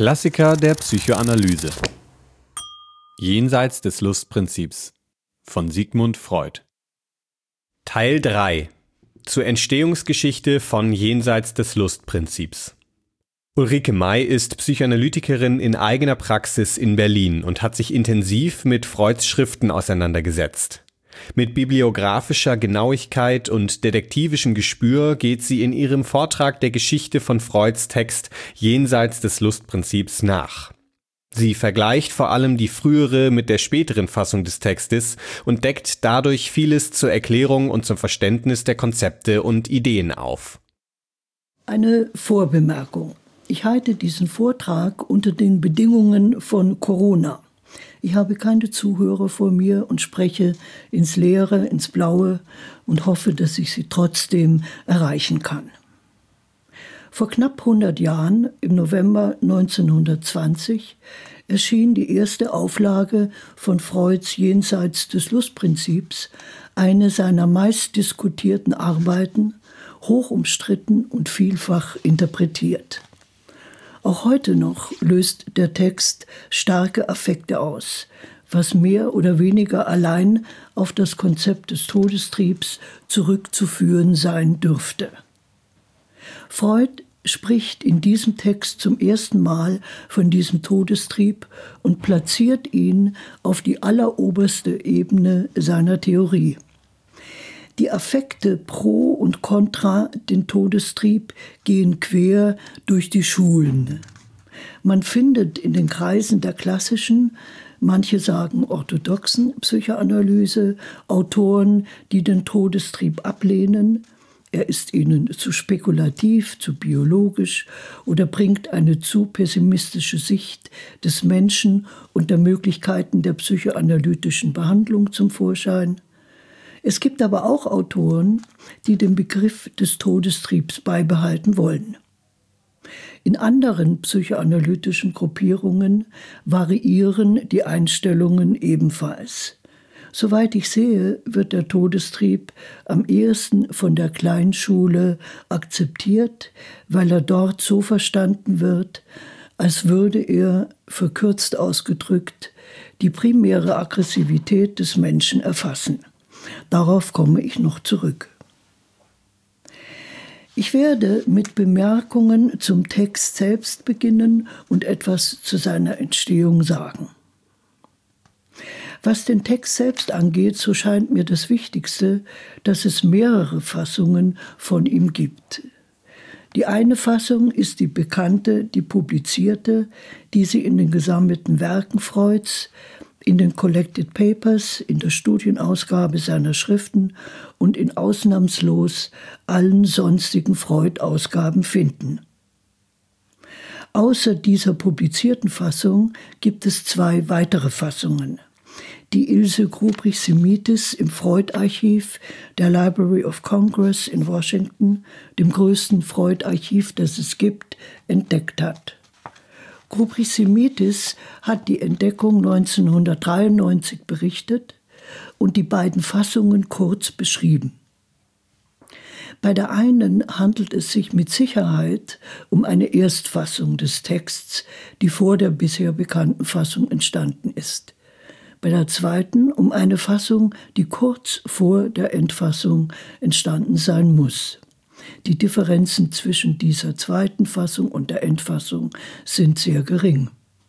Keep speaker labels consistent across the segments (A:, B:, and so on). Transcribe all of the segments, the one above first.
A: Klassiker der Psychoanalyse. Jenseits des Lustprinzips von Sigmund Freud. Teil 3. Zur Entstehungsgeschichte von Jenseits des Lustprinzips. Ulrike May ist Psychoanalytikerin in eigener Praxis in Berlin und hat sich intensiv mit Freuds Schriften auseinandergesetzt. Mit bibliografischer Genauigkeit und detektivischem Gespür geht sie in ihrem Vortrag der Geschichte von Freuds Text Jenseits des Lustprinzips nach. Sie vergleicht vor allem die frühere mit der späteren Fassung des Textes und deckt dadurch vieles zur Erklärung und zum Verständnis der Konzepte und Ideen auf.
B: Eine Vorbemerkung. Ich halte diesen Vortrag unter den Bedingungen von Corona. Ich habe keine Zuhörer vor mir und spreche ins Leere, ins Blaue und hoffe, dass ich sie trotzdem erreichen kann. Vor knapp 100 Jahren, im November 1920, erschien die erste Auflage von Freuds Jenseits des Lustprinzips, eine seiner meist diskutierten Arbeiten, hoch umstritten und vielfach interpretiert. Auch heute noch löst der Text starke Affekte aus, was mehr oder weniger allein auf das Konzept des Todestriebs zurückzuführen sein dürfte. Freud spricht in diesem Text zum ersten Mal von diesem Todestrieb und platziert ihn auf die alleroberste Ebene seiner Theorie. Die Affekte pro und contra den Todestrieb gehen quer durch die Schulen. Man findet in den Kreisen der klassischen, manche sagen orthodoxen Psychoanalyse, Autoren, die den Todestrieb ablehnen. Er ist ihnen zu spekulativ, zu biologisch oder bringt eine zu pessimistische Sicht des Menschen und der Möglichkeiten der psychoanalytischen Behandlung zum Vorschein. Es gibt aber auch Autoren, die den Begriff des Todestriebs beibehalten wollen. In anderen psychoanalytischen Gruppierungen variieren die Einstellungen ebenfalls. Soweit ich sehe, wird der Todestrieb am ehesten von der Kleinschule akzeptiert, weil er dort so verstanden wird, als würde er, verkürzt ausgedrückt, die primäre Aggressivität des Menschen erfassen. Darauf komme ich noch zurück. Ich werde mit Bemerkungen zum Text selbst beginnen und etwas zu seiner Entstehung sagen. Was den Text selbst angeht, so scheint mir das Wichtigste, dass es mehrere Fassungen von ihm gibt. Die eine Fassung ist die bekannte, die publizierte, die Sie in den gesammelten Werken Freuds, in den Collected Papers, in der Studienausgabe seiner Schriften und in ausnahmslos allen sonstigen Freud-Ausgaben finden. Außer dieser publizierten Fassung gibt es 2 weitere Fassungen. Die Ilse Grubrich-Semitis im Freud-Archiv der Library of Congress in Washington, dem größten Freud-Archiv, das es gibt, entdeckt hat. Grubrich-Semitis hat die Entdeckung 1993 berichtet und die beiden Fassungen kurz beschrieben. Bei der einen handelt es sich mit Sicherheit um eine Erstfassung des Texts, die vor der bisher bekannten Fassung entstanden ist. Bei der zweiten um eine Fassung, die kurz vor der Endfassung entstanden sein muss. Die Differenzen zwischen dieser zweiten Fassung und der Endfassung sind sehr gering.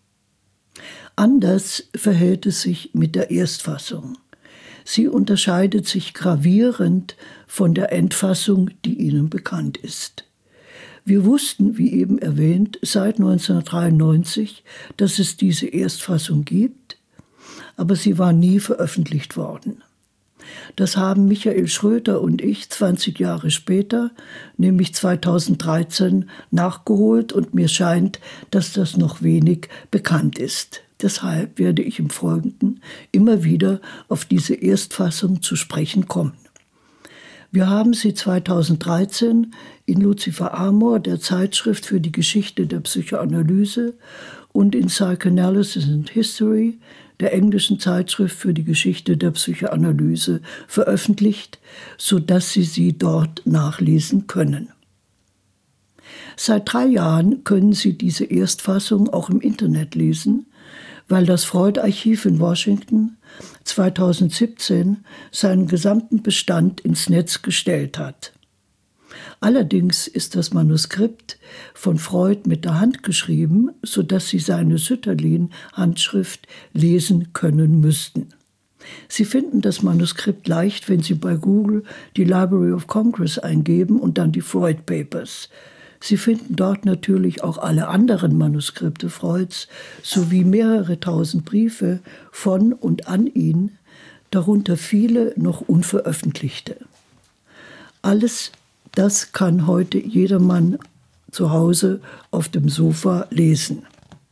B: Anders verhält es sich mit der Erstfassung. Sie unterscheidet sich gravierend von der Endfassung, die Ihnen bekannt ist. Wir wussten, wie eben erwähnt, seit 1993, dass es diese Erstfassung gibt, aber sie war nie veröffentlicht worden. Das haben Michael Schröter und ich 20 Jahre später, nämlich 2013, nachgeholt und mir scheint, dass das noch wenig bekannt ist. Deshalb werde ich im Folgenden immer wieder auf diese Erstfassung zu sprechen kommen. Wir haben sie 2013 in Lucifer Amor, der Zeitschrift für die Geschichte der Psychoanalyse, und in Psychoanalysis and History, der englischen Zeitschrift für die Geschichte der Psychoanalyse, veröffentlicht, sodass Sie sie dort nachlesen können. Seit 3 Jahren können Sie diese Erstfassung auch im Internet lesen, weil das Freud-Archiv in Washington 2017 seinen gesamten Bestand ins Netz gestellt hat. Allerdings ist das Manuskript von Freud mit der Hand geschrieben, sodass Sie seine Sütterlin-Handschrift lesen können müssten. Sie finden das Manuskript leicht, wenn Sie bei Google die Library of Congress eingeben und dann die Freud Papers. Sie finden dort natürlich auch alle anderen Manuskripte Freuds sowie mehrere tausend Briefe von und an ihn, darunter viele noch unveröffentlichte. Alles das kann heute jedermann zu Hause auf dem Sofa lesen.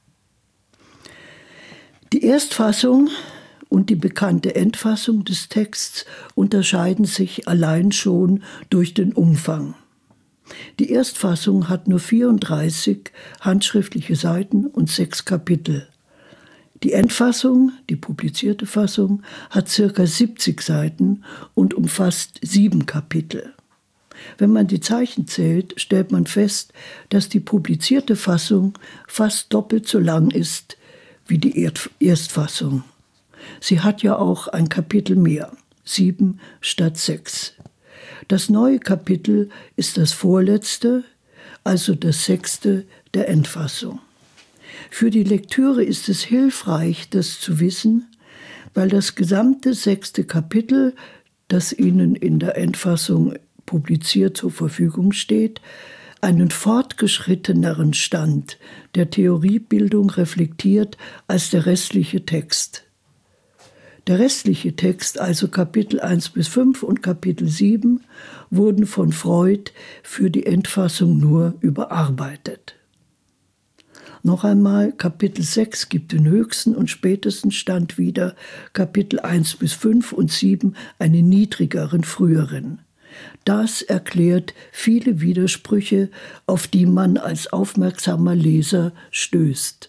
B: Die Erstfassung und die bekannte Endfassung des Texts unterscheiden sich allein schon durch den Umfang. Die Erstfassung hat nur 34 handschriftliche Seiten und 6 Kapitel. Die Endfassung, die publizierte Fassung, hat ca. 70 Seiten und umfasst 7 Kapitel. Wenn man die Zeichen zählt, stellt man fest, dass die publizierte Fassung fast doppelt so lang ist wie die Erstfassung. Sie hat ja auch ein Kapitel mehr, 7 statt 6. Das neue Kapitel ist das vorletzte, also das 6. der Endfassung. Für die Lektüre ist es hilfreich, das zu wissen, weil das gesamte 6. Kapitel, das Ihnen in der Endfassung publiziert zur Verfügung steht, einen fortgeschritteneren Stand der Theoriebildung reflektiert als der restliche Text. Der restliche Text, also Kapitel 1 bis 5 und Kapitel 7, wurden von Freud für die Endfassung nur überarbeitet. Noch einmal, Kapitel 6 gibt den höchsten und spätesten Stand wieder, Kapitel 1 bis 5 und 7 einen niedrigeren, früheren. Das erklärt viele Widersprüche, auf die man als aufmerksamer Leser stößt.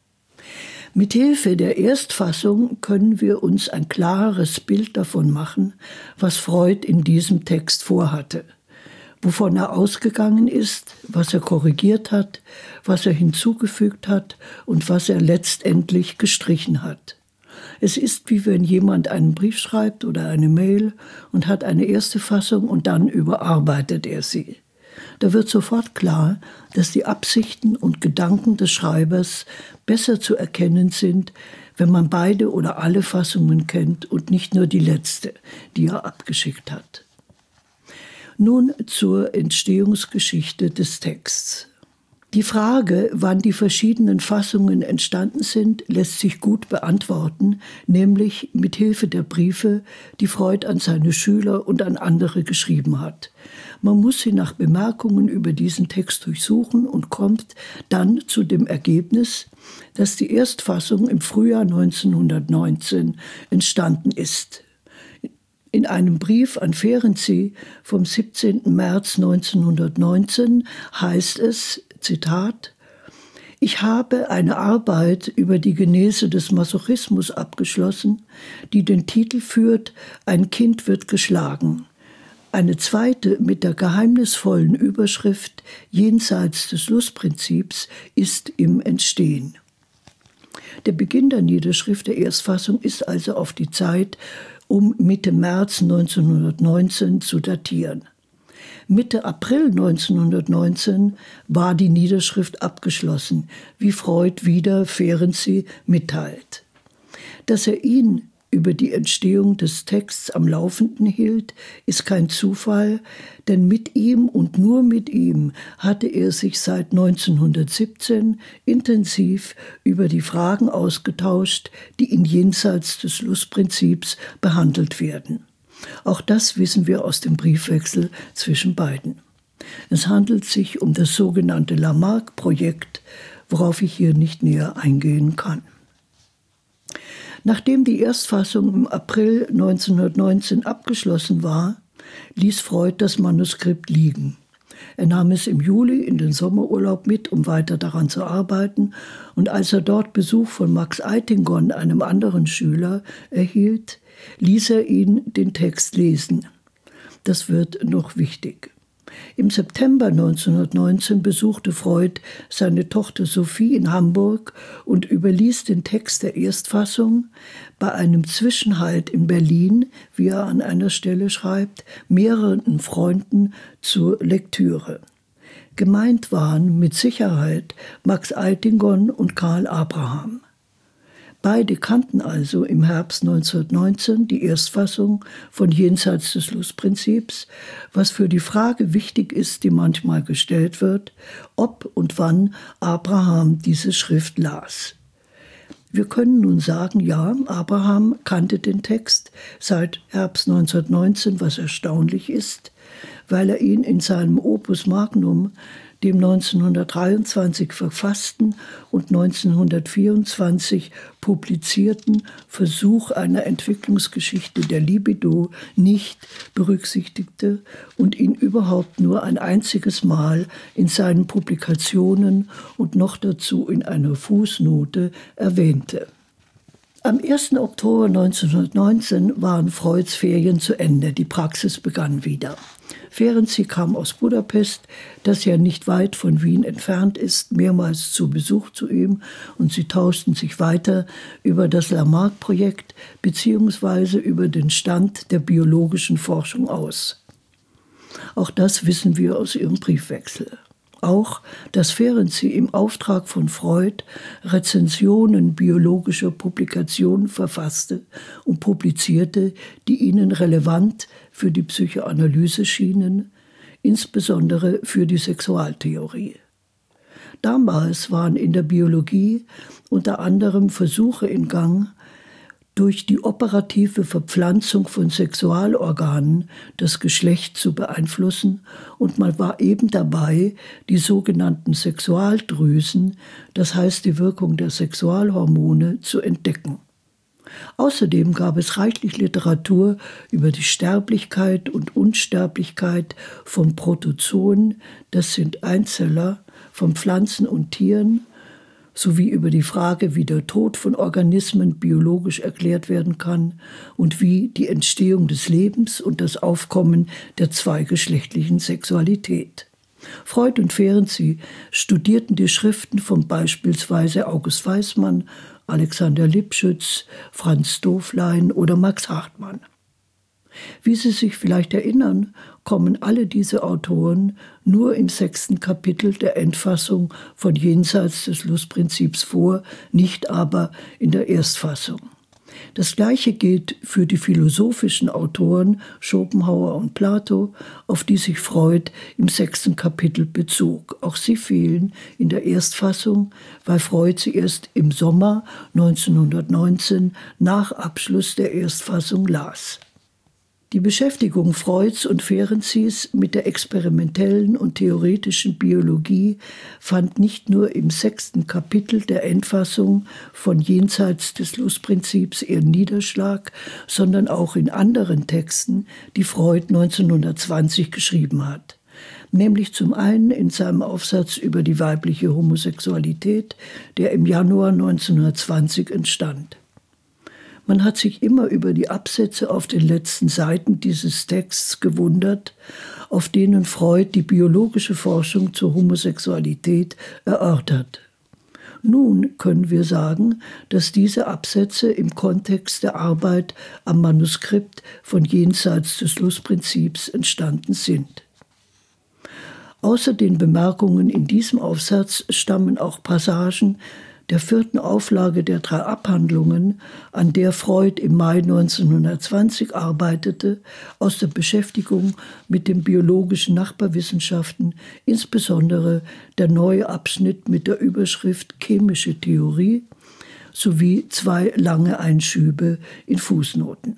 B: Mithilfe der Erstfassung können wir uns ein klareres Bild davon machen, was Freud in diesem Text vorhatte, wovon er ausgegangen ist, was er korrigiert hat, was er hinzugefügt hat und was er letztendlich gestrichen hat. Es ist wie wenn jemand einen Brief schreibt oder eine Mail und hat eine erste Fassung und dann überarbeitet er sie. Da wird sofort klar, dass die Absichten und Gedanken des Schreibers besser zu erkennen sind, wenn man beide oder alle Fassungen kennt und nicht nur die letzte, die er abgeschickt hat. Nun zur Entstehungsgeschichte des Texts. Die Frage, wann die verschiedenen Fassungen entstanden sind, lässt sich gut beantworten, nämlich mit Hilfe der Briefe, die Freud an seine Schüler und an andere geschrieben hat. Man muss sie nach Bemerkungen über diesen Text durchsuchen und kommt dann zu dem Ergebnis, dass die Erstfassung im Frühjahr 1919 entstanden ist. In einem Brief an Ferenczi vom 17. März 1919 heißt es, Zitat: Ich habe eine Arbeit über die Genese des Masochismus abgeschlossen, die den Titel führt »Ein Kind wird geschlagen«. Eine zweite mit der geheimnisvollen Überschrift »Jenseits des Lustprinzips« ist im Entstehen. Der Beginn der Niederschrift der Erstfassung ist also auf die Zeit um Mitte März 1919 zu datieren. Mitte April 1919 war die Niederschrift abgeschlossen, wie Freud wieder Ferenczi mitteilt. Dass er ihn über die Entstehung des Texts am Laufenden hielt, ist kein Zufall, denn mit ihm und nur mit ihm hatte er sich seit 1917 intensiv über die Fragen ausgetauscht, die in Jenseits des Lustprinzips behandelt werden. Auch das wissen wir aus dem Briefwechsel zwischen beiden. Es handelt sich um das sogenannte Lamarck-Projekt, worauf ich hier nicht näher eingehen kann. Nachdem die Erstfassung im April 1919 abgeschlossen war, ließ Freud das Manuskript liegen. Er nahm es im Juli in den Sommerurlaub mit, um weiter daran zu arbeiten, und als er dort Besuch von Max Eitingon, einem anderen Schüler, erhielt, ließ er ihn den Text lesen. Das wird noch wichtig. Im September 1919 besuchte Freud seine Tochter Sophie in Hamburg und überließ den Text der Erstfassung bei einem Zwischenhalt in Berlin, wie er an einer Stelle schreibt, mehreren Freunden zur Lektüre. Gemeint waren mit Sicherheit Max Eitingon und Karl Abraham. Beide kannten also im Herbst 1919 die Erstfassung von Jenseits des Lustprinzips, was für die Frage wichtig ist, die manchmal gestellt wird, ob und wann Abraham diese Schrift las. Wir können nun sagen, ja, Abraham kannte den Text seit Herbst 1919, was erstaunlich ist, weil er ihn in seinem Opus Magnum, dem 1923 verfassten und 1924 publizierten Versuch einer Entwicklungsgeschichte der Libido nicht berücksichtigte und ihn überhaupt nur ein einziges Mal in seinen Publikationen und noch dazu in einer Fußnote erwähnte. Am 1. Oktober 1919 waren Freuds Ferien zu Ende, die Praxis begann wieder. Ferenczi kam aus Budapest, das ja nicht weit von Wien entfernt ist, mehrmals zu Besuch zu ihm und sie tauschten sich weiter über das Lamarck-Projekt bzw. über den Stand der biologischen Forschung aus. Auch das wissen wir aus ihrem Briefwechsel. Auch, dass Ferenczi im Auftrag von Freud Rezensionen biologischer Publikationen verfasste und publizierte, die ihnen relevant für die Psychoanalyse schienen, insbesondere für die Sexualtheorie. Damals waren in der Biologie unter anderem Versuche in Gang, durch die operative Verpflanzung von Sexualorganen das Geschlecht zu beeinflussen und man war eben dabei, die sogenannten Sexualdrüsen, das heißt die Wirkung der Sexualhormone, zu entdecken. Außerdem gab es reichlich Literatur über die Sterblichkeit und Unsterblichkeit von Protozoen, das sind Einzeller, von Pflanzen und Tieren, sowie über die Frage, wie der Tod von Organismen biologisch erklärt werden kann und wie die Entstehung des Lebens und das Aufkommen der zweigeschlechtlichen Sexualität. Freud und Ferenczi studierten die Schriften von beispielsweise August Weismann, Alexander Lipschütz, Franz Doflein oder Max Hartmann. Wie Sie sich vielleicht erinnern, kommen alle diese Autoren nur im 6. Kapitel der Endfassung von Jenseits des Lustprinzips vor, nicht aber in der Erstfassung. Das Gleiche gilt für die philosophischen Autoren Schopenhauer und Plato, auf die sich Freud im 6. Kapitel bezog. Auch sie fehlen in der Erstfassung, weil Freud sie erst im Sommer 1919 nach Abschluss der Erstfassung las. Die Beschäftigung Freuds und Ferenzis mit der experimentellen und theoretischen Biologie fand nicht nur im 6. Kapitel der Endfassung von Jenseits des Lustprinzips ihren Niederschlag, sondern auch in anderen Texten, die Freud 1920 geschrieben hat. Nämlich zum einen in seinem Aufsatz über die weibliche Homosexualität, der im Januar 1920 entstand. Man hat sich immer über die Absätze auf den letzten Seiten dieses Texts gewundert, auf denen Freud die biologische Forschung zur Homosexualität erörtert. Nun können wir sagen, dass diese Absätze im Kontext der Arbeit am Manuskript von Jenseits des Lustprinzips entstanden sind. Außer den Bemerkungen in diesem Aufsatz stammen auch Passagen der 4. Auflage der 3 Abhandlungen, an der Freud im Mai 1920 arbeitete, aus der Beschäftigung mit den biologischen Nachbarwissenschaften, insbesondere der neue Abschnitt mit der Überschrift Chemische Theorie, sowie 2 lange Einschübe in Fußnoten.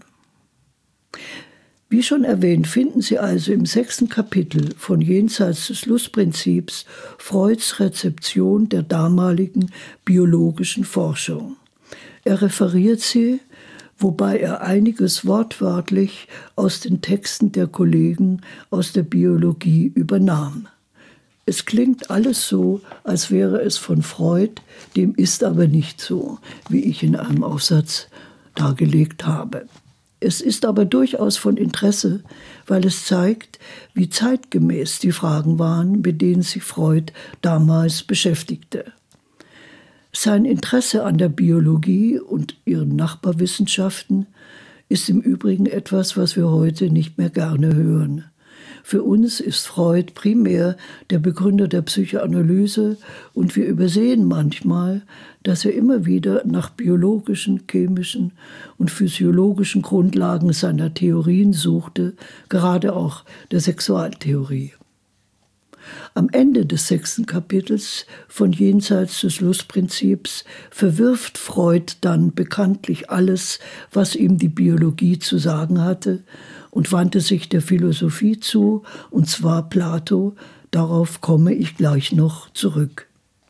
B: Wie schon erwähnt, finden Sie also im 6. Kapitel von Jenseits des Lustprinzips Freuds Rezeption der damaligen biologischen Forschung. Er referiert sie, wobei er einiges wortwörtlich aus den Texten der Kollegen aus der Biologie übernahm. Es klingt alles so, als wäre es von Freud, dem ist aber nicht so, wie ich in einem Aufsatz dargelegt habe. Es ist aber durchaus von Interesse, weil es zeigt, wie zeitgemäß die Fragen waren, mit denen sich Freud damals beschäftigte. Sein Interesse an der Biologie und ihren Nachbarwissenschaften ist im Übrigen etwas, was wir heute nicht mehr gerne hören. Für uns ist Freud primär der Begründer der Psychoanalyse und wir übersehen manchmal, dass er immer wieder nach biologischen, chemischen und physiologischen Grundlagen seiner Theorien suchte, gerade auch der Sexualtheorie. Am Ende des 6. Kapitels von Jenseits des Lustprinzips verwirft Freud dann bekanntlich alles, was ihm die Biologie zu sagen hatte, und wandte sich der Philosophie zu, und zwar Plato. Darauf komme ich gleich noch zurück.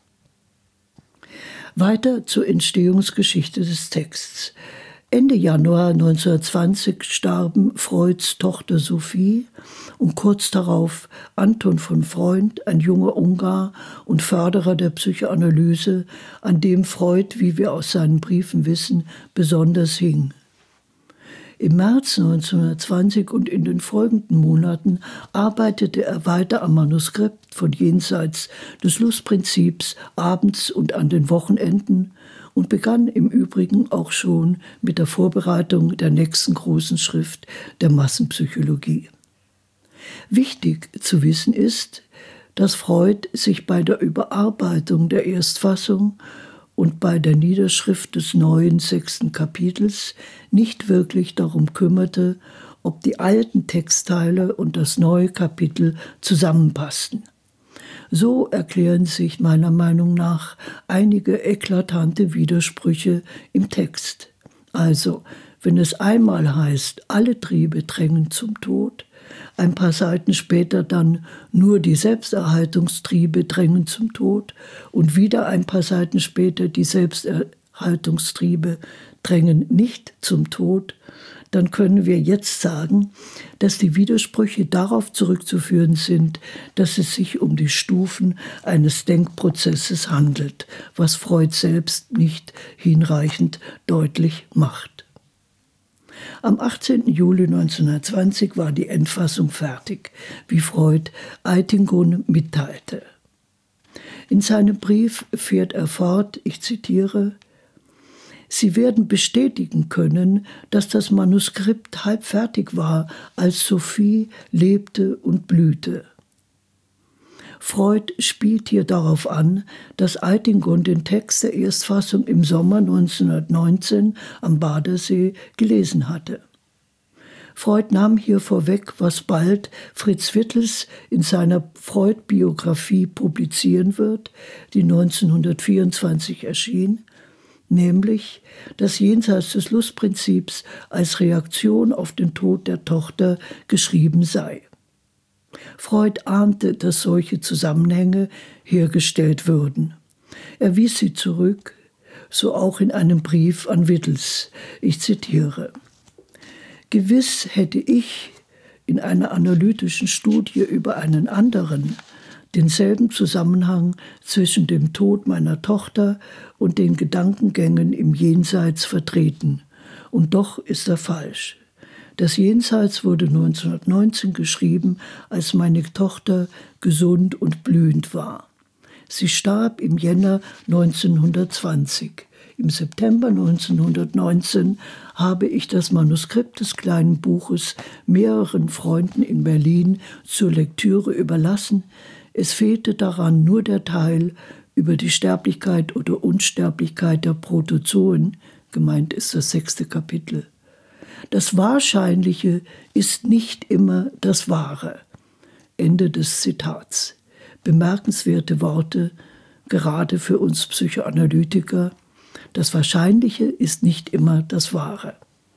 B: Weiter zur Entstehungsgeschichte des Texts. Ende Januar 1920 starben Freuds Tochter Sophie und kurz darauf Anton von Freund, ein junger Ungar und Förderer der Psychoanalyse, an dem Freud, wie wir aus seinen Briefen wissen, besonders hing. Im März 1920 und in den folgenden Monaten arbeitete er weiter am Manuskript von Jenseits des Lustprinzips abends und an den Wochenenden und begann im Übrigen auch schon mit der Vorbereitung der nächsten großen Schrift der Massenpsychologie. Wichtig zu wissen ist, dass Freud sich bei der Überarbeitung der Erstfassung und bei der Niederschrift des neuen 6. Kapitels nicht wirklich darum kümmerte, ob die alten Textteile und das neue Kapitel zusammenpassten. So erklären sich meiner Meinung nach einige eklatante Widersprüche im Text. Also, wenn es einmal heißt, alle Triebe drängen zum Tod, ein paar Seiten später dann nur die Selbsterhaltungstriebe drängen zum Tod und wieder ein paar Seiten später die Selbsterhaltungstriebe drängen nicht zum Tod, dann können wir jetzt sagen, dass die Widersprüche darauf zurückzuführen sind, dass es sich um die Stufen eines Denkprozesses handelt, was Freud selbst nicht hinreichend deutlich macht. Am 18. Juli 1920 war die Endfassung fertig, wie Freud Eitingon mitteilte. In seinem Brief fährt er fort, ich zitiere: Sie werden bestätigen können, dass das Manuskript halb fertig war, als Sophie lebte und blühte. Freud spielt hier darauf an, dass Eitingon den Text der Erstfassung im Sommer 1919 am Badersee gelesen hatte. Freud nahm hier vorweg, was bald Fritz Wittels in seiner Freud-Biografie publizieren wird, die 1924 erschien, nämlich, dass Jenseits des Lustprinzips als Reaktion auf den Tod der Tochter geschrieben sei. Freud ahnte, dass solche Zusammenhänge hergestellt würden. Er wies sie zurück, so auch in einem Brief an Wittels. Ich zitiere: Gewiss hätte ich in einer analytischen Studie über einen anderen denselben Zusammenhang zwischen dem Tod meiner Tochter und den Gedankengängen im Jenseits vertreten. Und doch ist er falsch. Das Jenseits wurde 1919 geschrieben, als meine Tochter gesund und blühend war. Sie starb im Jänner 1920. Im September 1919 habe ich das Manuskript des kleinen Buches mehreren Freunden in Berlin zur Lektüre überlassen. Es fehlte daran nur der Teil über die Sterblichkeit oder Unsterblichkeit der Protozoen, gemeint ist das 6. Kapitel. Das Wahrscheinliche ist nicht immer das Wahre. Ende des Zitats. Bemerkenswerte Worte, gerade für uns Psychoanalytiker. Das Wahrscheinliche ist nicht immer das Wahre.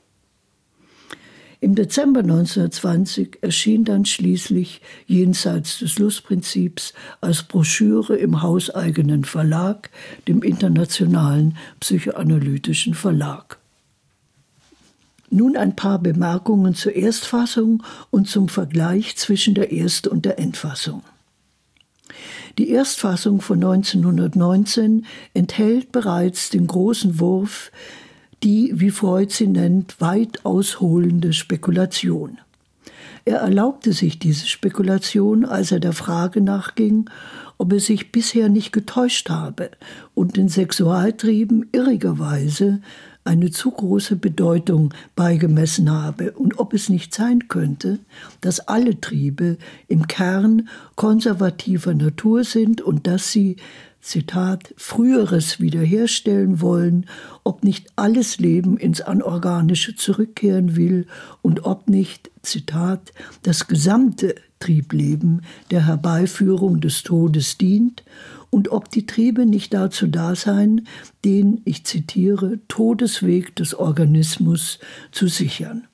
B: Im Dezember 1920 erschien dann schließlich Jenseits des Lustprinzips als Broschüre im hauseigenen Verlag, dem Internationalen Psychoanalytischen Verlag. Nun ein paar Bemerkungen zur Erstfassung und zum Vergleich zwischen der Erst- und der Endfassung. Die Erstfassung von 1919 enthält bereits den großen Wurf, die, wie Freud sie nennt, weit ausholende Spekulation. Er erlaubte sich diese Spekulation, als er der Frage nachging, ob er sich bisher nicht getäuscht habe und den Sexualtrieben irrigerweise eine zu große Bedeutung beigemessen habe und ob es nicht sein könnte, dass alle Triebe im Kern konservativer Natur sind und dass sie, Zitat, Früheres wiederherstellen wollen, ob nicht alles Leben ins Anorganische zurückkehren will und ob nicht, Zitat, das gesamte Triebleben der Herbeiführung des Todes dient und ob die Triebe nicht dazu da seien, den, ich zitiere, Todesweg des Organismus zu sichern.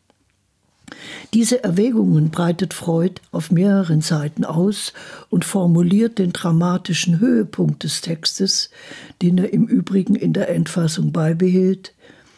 B: Diese Erwägungen breitet Freud auf mehreren Seiten aus und formuliert den dramatischen Höhepunkt des Textes, den er im Übrigen in der Endfassung beibehielt.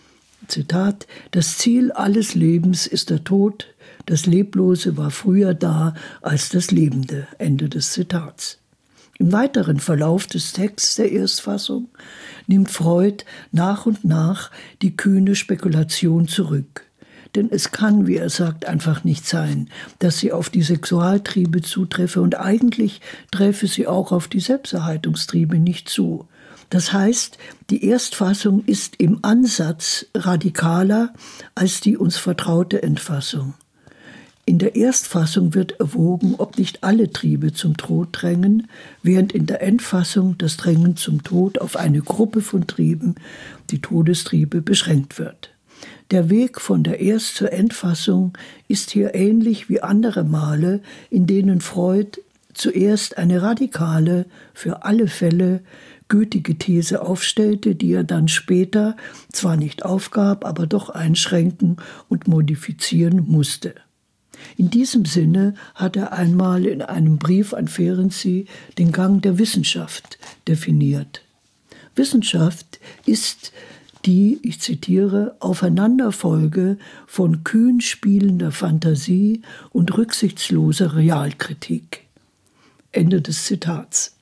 B: Zitat: Das Ziel alles Lebens ist der Tod, das Leblose war früher da als das Lebende. Ende des Zitats. Im weiteren Verlauf des Texts der Erstfassung nimmt Freud nach und nach die kühne Spekulation zurück. Denn es kann, wie er sagt, einfach nicht sein, dass sie auf die Sexualtriebe zutreffe und eigentlich treffe sie auch auf die Selbsterhaltungstriebe nicht zu. Das heißt, die Erstfassung ist im Ansatz radikaler als die uns vertraute Endfassung. In der Erstfassung wird erwogen, ob nicht alle Triebe zum Tod drängen, während in der Endfassung das Drängen zum Tod auf eine Gruppe von Trieben, die Todestriebe, beschränkt wird. Der Weg von der Erst- zur Endfassung ist hier ähnlich wie andere Male, in denen Freud zuerst eine radikale, für alle Fälle gültige These aufstellte, die er dann später zwar nicht aufgab, aber doch einschränken und modifizieren musste. In diesem Sinne hat er einmal in einem Brief an Ferenczi den Gang der Wissenschaft definiert. Wissenschaft ist die, ich zitiere, Aufeinanderfolge von kühn spielender Fantasie und rücksichtsloser Realkritik. Ende des Zitats.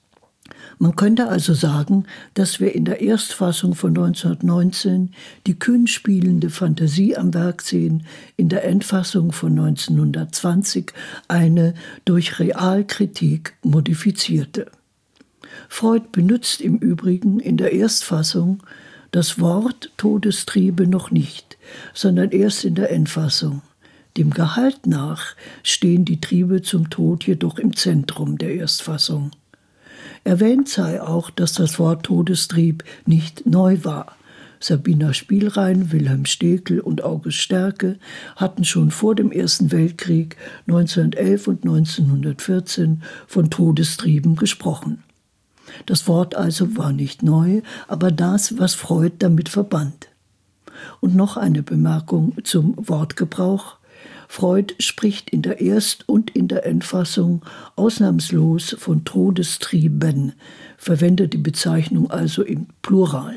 B: Man könnte also sagen, dass wir in der Erstfassung von 1919 die kühn spielende Fantasie am Werk sehen, in der Endfassung von 1920 eine durch Realkritik modifizierte. Freud benutzt im Übrigen in der Erstfassung das Wort Todestriebe noch nicht, sondern erst in der Endfassung. Dem Gehalt nach stehen die Triebe zum Tod jedoch im Zentrum der Erstfassung. Erwähnt sei auch, dass das Wort Todestrieb nicht neu war. Sabina Spielrein, Wilhelm Stekel und August Stärke hatten schon vor dem Ersten Weltkrieg 1911 und 1914 von Todestrieben gesprochen. Das Wort also war nicht neu, aber das, was Freud damit verband. Und noch eine Bemerkung zum Wortgebrauch. Freud spricht in der Erst- und in der Endfassung ausnahmslos von Todestrieben, verwendet die Bezeichnung also im Plural.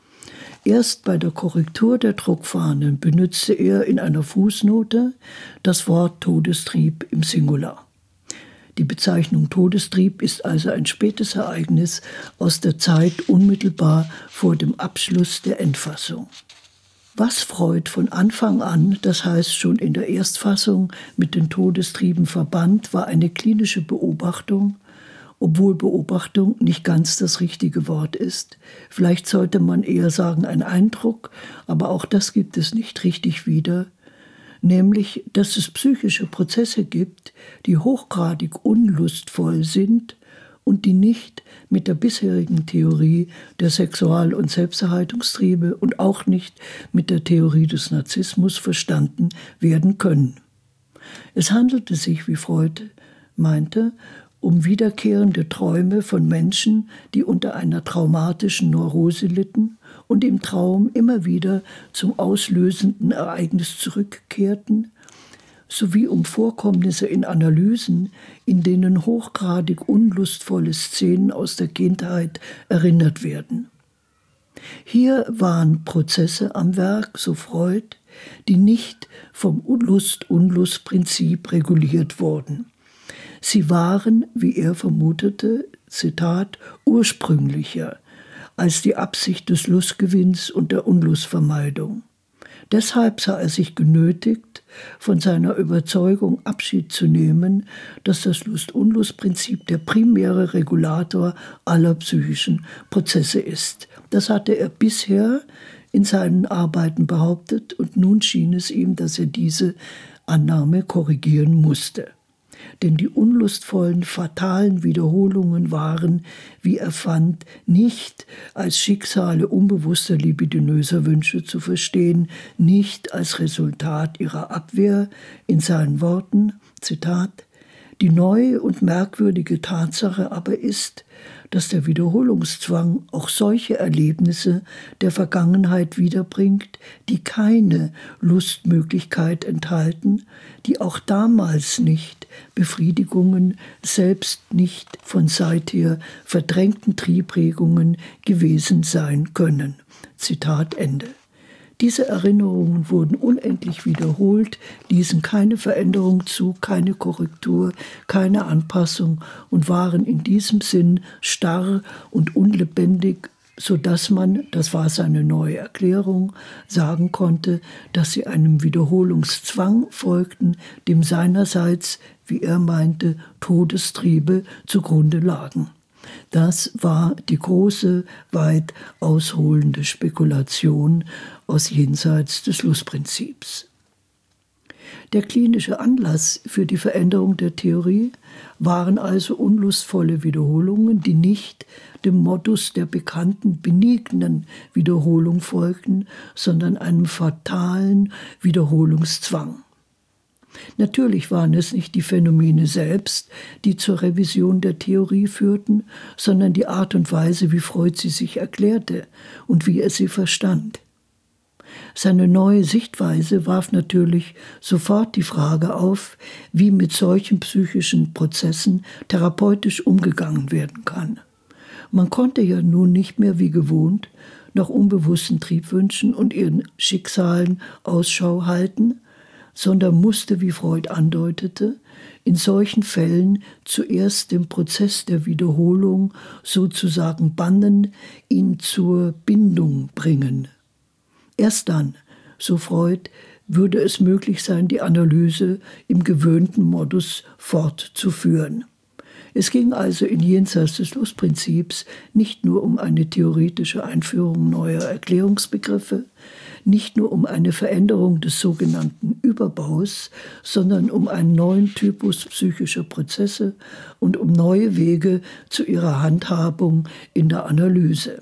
B: Erst bei der Korrektur der Druckfahnen benutzte er in einer Fußnote das Wort Todestrieb im Singular. Die Bezeichnung Todestrieb ist also ein spätes Ereignis aus der Zeit unmittelbar vor dem Abschluss der Endfassung. Was Freud von Anfang an, das heißt schon in der Erstfassung, mit den Todestrieben verband, war eine klinische Beobachtung, obwohl Beobachtung nicht ganz das richtige Wort ist. Vielleicht sollte man eher sagen ein Eindruck, aber auch das gibt es nicht richtig wieder, nämlich, dass es psychische Prozesse gibt, die hochgradig unlustvoll sind und die nicht mit der bisherigen Theorie der Sexual- und Selbsterhaltungstriebe und auch nicht mit der Theorie des Narzissmus verstanden werden können. Es handelte sich, wie Freud meinte, um wiederkehrende Träume von Menschen, die unter einer traumatischen Neurose litten und im Traum immer wieder zum auslösenden Ereignis zurückkehrten, sowie um Vorkommnisse in Analysen, in denen hochgradig unlustvolle Szenen aus der Kindheit erinnert werden. Hier waren Prozesse am Werk, so Freud, die nicht vom Lust-Unlust-Prinzip reguliert wurden. Sie waren, wie er vermutete, Zitat, ursprünglicher, als die Absicht des Lustgewinns und der Unlustvermeidung. Deshalb sah er sich genötigt, von seiner Überzeugung Abschied zu nehmen, dass das Lust-Unlust-Prinzip der primäre Regulator aller psychischen Prozesse ist. Das hatte er bisher in seinen Arbeiten behauptet, und nun schien es ihm, dass er diese Annahme korrigieren musste. Denn die unlustvollen, fatalen Wiederholungen waren, wie er fand, nicht als Schicksale unbewusster libidinöser Wünsche zu verstehen, nicht als Resultat ihrer Abwehr. In seinen Worten, Zitat, die neue und merkwürdige Tatsache aber ist, dass der Wiederholungszwang auch solche Erlebnisse der Vergangenheit wiederbringt, die keine Lustmöglichkeit enthalten, die auch damals nicht Befriedigungen, selbst nicht von seither verdrängten Triebregungen gewesen sein können. Zitat Ende. Diese Erinnerungen wurden unendlich wiederholt, ließen keine Veränderung zu, keine Korrektur, keine Anpassung und waren in diesem Sinn starr und unlebendig, sodass man, das war seine neue Erklärung, sagen konnte, dass sie einem Wiederholungszwang folgten, dem seinerseits, wie er meinte, Todestriebe zugrunde lagen. Das war die große, weit ausholende Spekulation aus Jenseits des Lustprinzips. Der klinische Anlass für die Veränderung der Theorie waren also unlustvolle Wiederholungen, die nicht dem Modus der bekannten benignen Wiederholung folgten, sondern einem fatalen Wiederholungszwang. Natürlich waren es nicht die Phänomene selbst, die zur Revision der Theorie führten, sondern die Art und Weise, wie Freud sie sich erklärte und wie er sie verstand. Seine neue Sichtweise warf natürlich sofort die Frage auf, wie mit solchen psychischen Prozessen therapeutisch umgegangen werden kann. Man konnte ja nun nicht mehr wie gewohnt nach unbewussten Triebwünschen und ihren Schicksalen Ausschau halten, sondern musste, wie Freud andeutete, in solchen Fällen zuerst den Prozess der Wiederholung sozusagen bannen, ihn zur Bindung bringen. Erst dann, so Freud, würde es möglich sein, die Analyse im gewöhnten Modus fortzuführen. Es ging also in Jenseits des Lustprinzips nicht nur um eine theoretische Einführung neuer Erklärungsbegriffe, nicht nur um eine Veränderung des sogenannten Überbaus, sondern um einen neuen Typus psychischer Prozesse und um neue Wege zu ihrer Handhabung in der Analyse.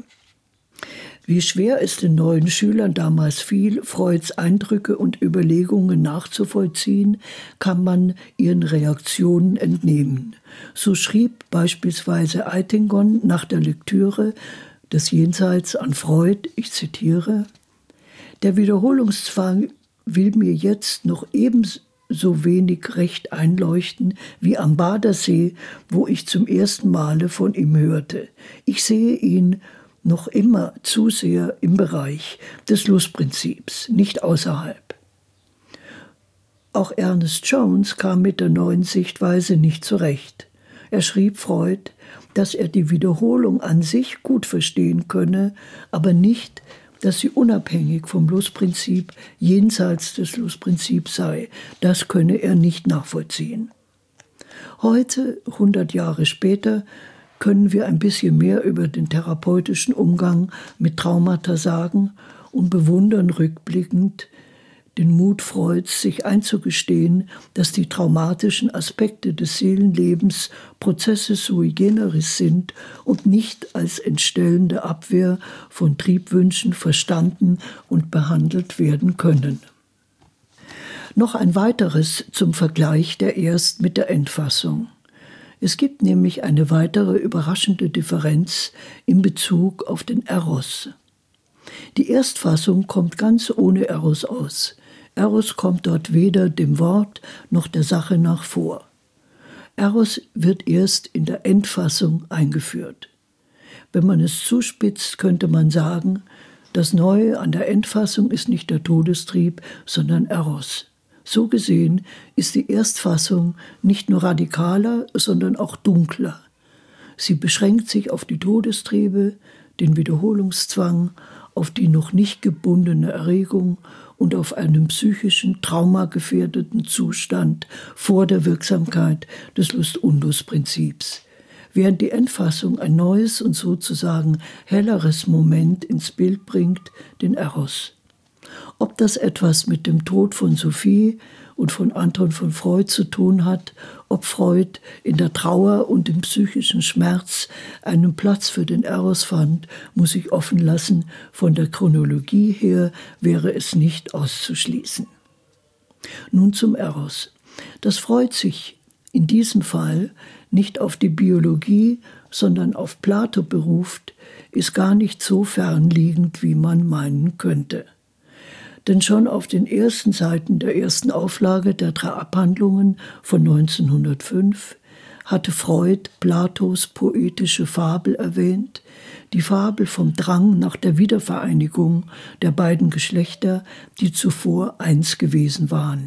B: Wie schwer es den neuen Schülern damals fiel, Freuds Eindrücke und Überlegungen nachzuvollziehen, kann man ihren Reaktionen entnehmen. So schrieb beispielsweise Eitingon nach der Lektüre des Jenseits an Freud, ich zitiere, der Wiederholungszwang will mir jetzt noch ebenso wenig recht einleuchten wie am Badersee, wo ich zum ersten Male von ihm hörte. Ich sehe ihn noch immer zu sehr im Bereich des Lustprinzips, nicht außerhalb. Auch Ernest Jones kam mit der neuen Sichtweise nicht zurecht. Er schrieb Freud, dass er die Wiederholung an sich gut verstehen könne, aber nicht, dass sie unabhängig vom Lustprinzip jenseits des Lustprinzips sei. Das könne er nicht nachvollziehen. Heute, 100 Jahre später, können wir ein bisschen mehr über den therapeutischen Umgang mit Traumata sagen und bewundern rückblickend den Mut Freuds, sich einzugestehen, dass die traumatischen Aspekte des Seelenlebens Prozesse sui generis sind und nicht als entstellende Abwehr von Triebwünschen verstanden und behandelt werden können. Noch ein weiteres zum Vergleich der Erst- mit der Endfassung. Es gibt nämlich eine weitere überraschende Differenz in Bezug auf den Eros. Die Erstfassung kommt ganz ohne Eros aus. Eros kommt dort weder dem Wort noch der Sache nach vor. Eros wird erst in der Endfassung eingeführt. Wenn man es zuspitzt, könnte man sagen, das Neue an der Endfassung ist nicht der Todestrieb, sondern Eros. So gesehen ist die Erstfassung nicht nur radikaler, sondern auch dunkler. Sie beschränkt sich auf die Todestriebe, den Wiederholungszwang, auf die noch nicht gebundene Erregung und auf einen psychischen, traumagefährdeten Zustand vor der Wirksamkeit des Lust-Unlust-Prinzips, während die Endfassung ein neues und sozusagen helleres Moment ins Bild bringt, den Eros. Ob das etwas mit dem Tod von Sophie und von Anton von Freud zu tun hat, ob Freud in der Trauer und im psychischen Schmerz einen Platz für den Eros fand, muss ich offen lassen. Von der Chronologie her wäre es nicht auszuschließen. Nun zum Eros. Dass Freud sich in diesem Fall nicht auf die Biologie, sondern auf Plato beruft, ist gar nicht so fernliegend, wie man meinen könnte. Denn schon auf den ersten Seiten der ersten Auflage der 3 Abhandlungen von 1905 hatte Freud Platos poetische Fabel erwähnt, die Fabel vom Drang nach der Wiedervereinigung der beiden Geschlechter, die zuvor eins gewesen waren.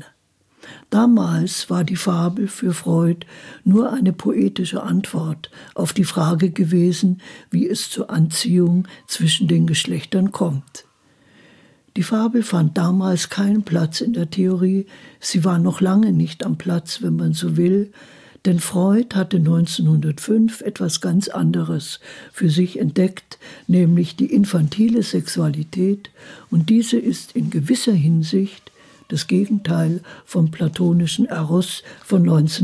B: Damals war die Fabel für Freud nur eine poetische Antwort auf die Frage gewesen, wie es zur Anziehung zwischen den Geschlechtern kommt. Die Fabel fand damals keinen Platz in der Theorie, sie war noch lange nicht am Platz, wenn man so will, denn Freud hatte 1905 etwas ganz anderes für sich entdeckt, nämlich die infantile Sexualität, und diese ist in gewisser Hinsicht das Gegenteil vom platonischen Eros von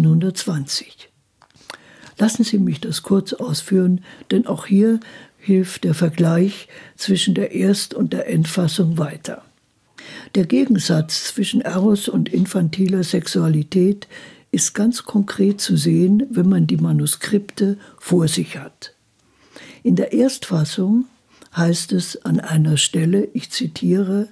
B: 1920. Lassen Sie mich das kurz ausführen, denn auch hier hilft der Vergleich zwischen der Erst- und der Endfassung weiter. Der Gegensatz zwischen Eros und infantiler Sexualität ist ganz konkret zu sehen, wenn man die Manuskripte vor sich hat. In der Erstfassung heißt es an einer Stelle, ich zitiere,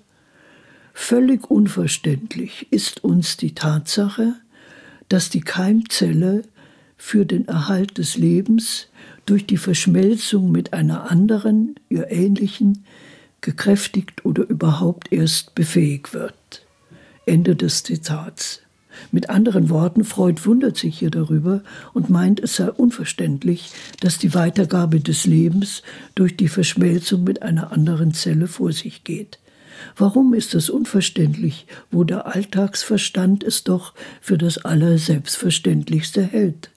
B: »Völlig unverständlich ist uns die Tatsache, dass die Keimzelle für den Erhalt des Lebens durch die Verschmelzung mit einer anderen, ihr ähnlichen, gekräftigt oder überhaupt erst befähigt wird.« Ende des Zitats. Mit anderen Worten, Freud wundert sich hier darüber und meint, es sei unverständlich, dass die Weitergabe des Lebens durch die Verschmelzung mit einer anderen Zelle vor sich geht. Warum ist das unverständlich, wo der Alltagsverstand es doch für das Allerselbstverständlichste hält?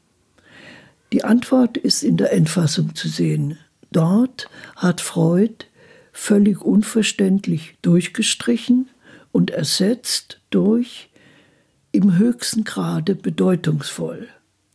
B: Die Antwort ist in der Endfassung zu sehen. Dort hat Freud völlig unverständlich durchgestrichen und ersetzt durch im höchsten Grade bedeutungsvoll.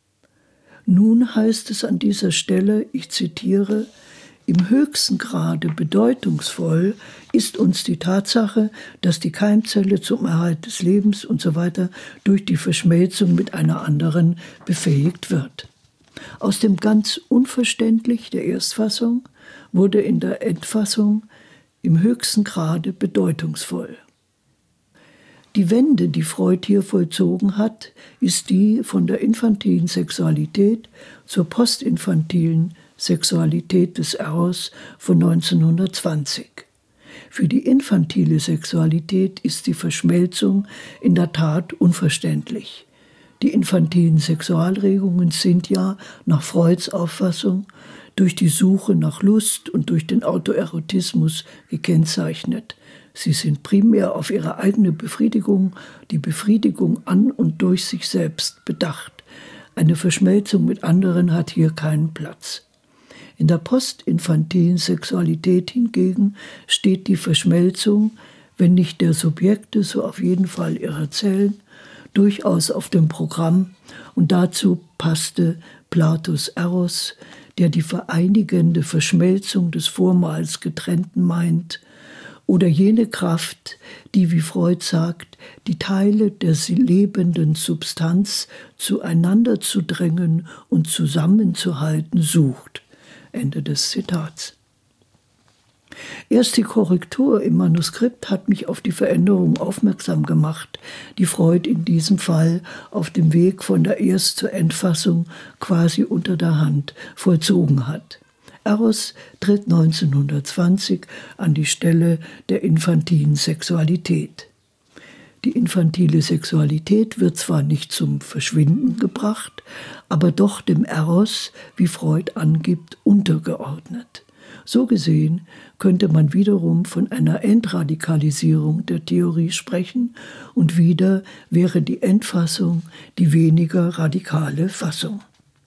B: Nun heißt es an dieser Stelle, ich zitiere, im höchsten Grade bedeutungsvoll ist uns die Tatsache, dass die Keimzelle zum Erhalt des Lebens usw. durch die Verschmelzung mit einer anderen befähigt wird. Aus dem ganz unverständlich der Erstfassung wurde in der Endfassung im höchsten Grade bedeutungsvoll. Die Wende, die Freud hier vollzogen hat, ist die von der infantilen Sexualität zur postinfantilen Sexualität des Eros von 1920. Für die infantile Sexualität ist die Verschmelzung in der Tat unverständlich. Die infantilen Sexualregungen sind ja, nach Freuds Auffassung, durch die Suche nach Lust und durch den Autoerotismus gekennzeichnet. Sie sind primär auf ihre eigene Befriedigung, die Befriedigung an und durch sich selbst bedacht. Eine Verschmelzung mit anderen hat hier keinen Platz. In der postinfantilen Sexualität hingegen steht die Verschmelzung, wenn nicht der Subjekte, so auf jeden Fall ihrer Zellen, durchaus auf dem Programm, und dazu passte Platos Eros, der die vereinigende Verschmelzung des vormals Getrennten meint, oder jene Kraft, die, wie Freud sagt, die Teile der lebenden Substanz zueinander zu drängen und zusammenzuhalten sucht. Ende des Zitats. Erst die Korrektur im Manuskript hat mich auf die Veränderung aufmerksam gemacht, die Freud in diesem Fall auf dem Weg von der Erst- zur Endfassung quasi unter der Hand vollzogen hat. Eros tritt 1920 an die Stelle der infantilen Sexualität. Die infantile Sexualität wird zwar nicht zum Verschwinden gebracht, aber doch dem Eros, wie Freud angibt, untergeordnet. So gesehen könnte man wiederum von einer Endradikalisierung der Theorie sprechen und wieder wäre die Endfassung die weniger radikale Fassung.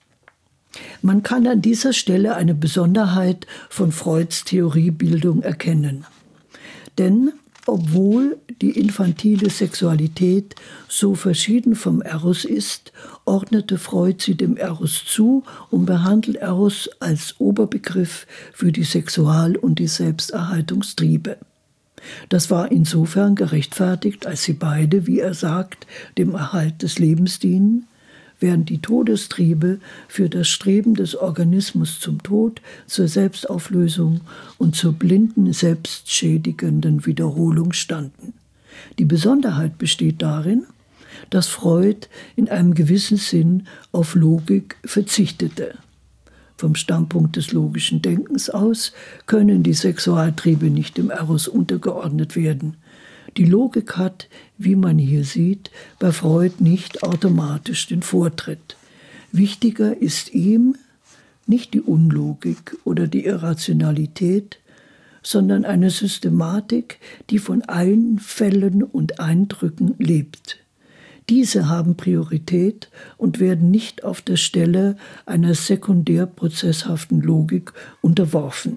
B: Man kann an dieser Stelle eine Besonderheit von Freuds Theoriebildung erkennen. Denn obwohl die infantile Sexualität so verschieden vom Eros ist, ordnete Freud sie dem Eros zu und behandelt Eros als Oberbegriff für die Sexual- und die Selbsterhaltungstriebe. Das war insofern gerechtfertigt, als sie beide, wie er sagt, dem Erhalt des Lebens dienen, während die Todestriebe für das Streben des Organismus zum Tod, zur Selbstauflösung und zur blinden, selbstschädigenden Wiederholung standen. Die Besonderheit besteht darin, dass Freud in einem gewissen Sinn auf Logik verzichtete. Vom Standpunkt des logischen Denkens aus können die Sexualtriebe nicht dem Eros untergeordnet werden. Die Logik hat, wie man hier sieht, bei Freud nicht automatisch den Vortritt. Wichtiger ist ihm nicht die Unlogik oder die Irrationalität, sondern eine Systematik, die von Einfällen und Eindrücken lebt. Diese haben Priorität und werden nicht auf der Stelle einer sekundärprozesshaften Logik unterworfen,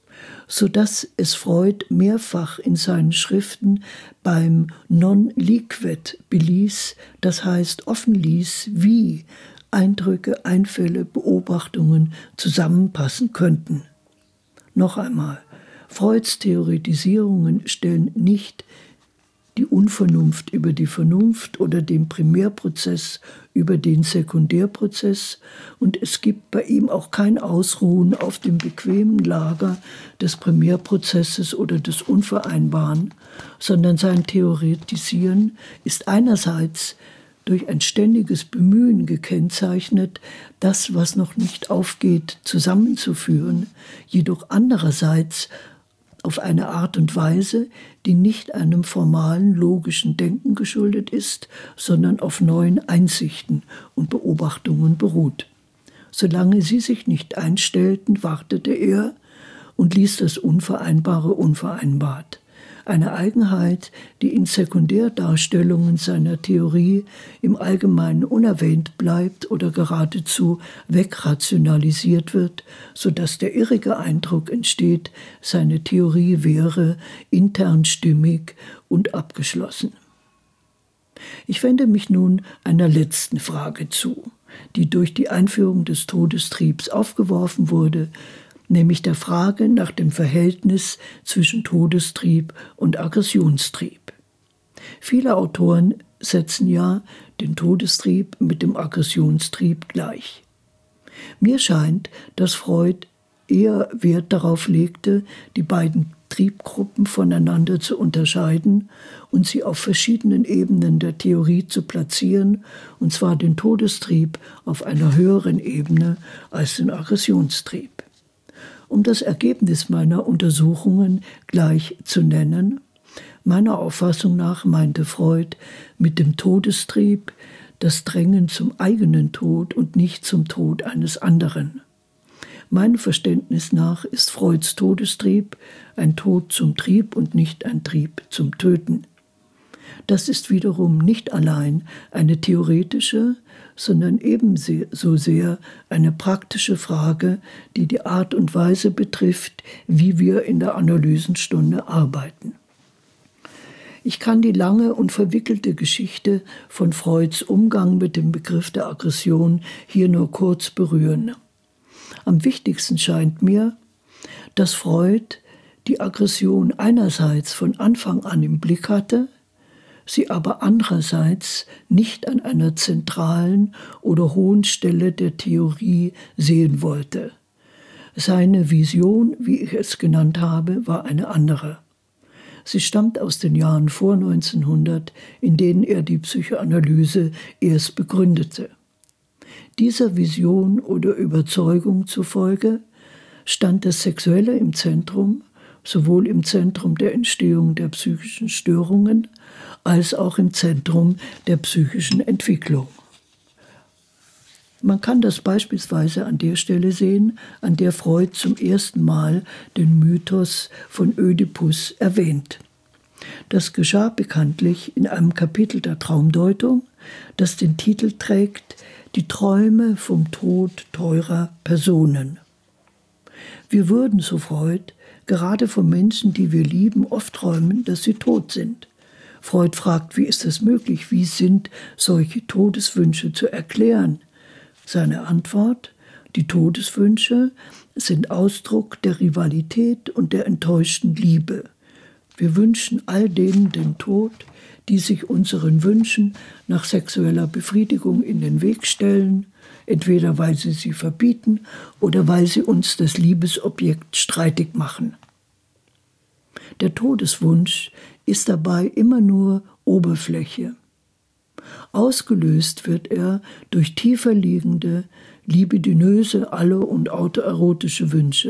B: sodass es Freud mehrfach in seinen Schriften beim Non-Liquid beließ, das heißt offen ließ, wie Eindrücke, Einfälle, Beobachtungen zusammenpassen könnten. Noch einmal, Freuds Theoretisierungen stellen nicht die Unvernunft über die Vernunft oder den Primärprozess über den Sekundärprozess, und es gibt bei ihm auch kein Ausruhen auf dem bequemen Lager des Primärprozesses oder des Unvereinbaren, sondern sein Theoretisieren ist einerseits durch ein ständiges Bemühen gekennzeichnet, das, was noch nicht aufgeht, zusammenzuführen, jedoch andererseits auf eine Art und Weise, die nicht einem formalen, logischen Denken geschuldet ist, sondern auf neuen Einsichten und Beobachtungen beruht. Solange sie sich nicht einstellten, wartete er und ließ das Unvereinbare unvereinbart. Eine Eigenheit, die in Sekundärdarstellungen seiner Theorie im Allgemeinen unerwähnt bleibt oder geradezu wegrationalisiert wird, sodass der irrige Eindruck entsteht, seine Theorie wäre intern stimmig und abgeschlossen. Ich wende mich nun einer letzten Frage zu, die durch die Einführung des Todestriebs aufgeworfen wurde, nämlich der Frage nach dem Verhältnis zwischen Todestrieb und Aggressionstrieb. Viele Autoren setzen ja den Todestrieb mit dem Aggressionstrieb gleich. Mir scheint, dass Freud eher Wert darauf legte, die beiden Triebgruppen voneinander zu unterscheiden und sie auf verschiedenen Ebenen der Theorie zu platzieren, und zwar den Todestrieb auf einer höheren Ebene als den Aggressionstrieb. Um das Ergebnis meiner Untersuchungen gleich zu nennen: Meiner Auffassung nach meinte Freud mit dem Todestrieb das Drängen zum eigenen Tod und nicht zum Tod eines anderen. Meinem Verständnis nach ist Freuds Todestrieb ein Tod zum Trieb und nicht ein Trieb zum Töten. Das ist wiederum nicht allein eine theoretische, sondern ebenso sehr eine praktische Frage, die die Art und Weise betrifft, wie wir in der Analysenstunde arbeiten. Ich kann die lange und verwickelte Geschichte von Freuds Umgang mit dem Begriff der Aggression hier nur kurz berühren. Am wichtigsten scheint mir, dass Freud die Aggression einerseits von Anfang an im Blick hatte, sie aber andererseits nicht an einer zentralen oder hohen Stelle der Theorie sehen wollte. Seine Vision, wie ich es genannt habe, war eine andere. Sie stammt aus den Jahren vor 1900, in denen er die Psychoanalyse erst begründete. Dieser Vision oder Überzeugung zufolge stand das Sexuelle im Zentrum, sowohl im Zentrum der Entstehung der psychischen Störungen als auch im Zentrum der psychischen Entwicklung. Man kann das beispielsweise an der Stelle sehen, an der Freud zum ersten Mal den Mythos von Ödipus erwähnt. Das geschah bekanntlich in einem Kapitel der Traumdeutung, das den Titel trägt »Die Träume vom Tod teurer Personen«. Wir würden, so Freud, gerade von Menschen, die wir lieben, oft träumen, dass sie tot sind. Freud fragt, wie ist das möglich? Wie sind solche Todeswünsche zu erklären? Seine Antwort: Die Todeswünsche sind Ausdruck der Rivalität und der enttäuschten Liebe. Wir wünschen all denen den Tod, die sich unseren Wünschen nach sexueller Befriedigung in den Weg stellen, entweder weil sie sie verbieten oder weil sie uns das Liebesobjekt streitig machen. Der Todeswunsch ist dabei immer nur Oberfläche. Ausgelöst wird er durch tiefer liegende, libidinöse, allo- und autoerotische Wünsche.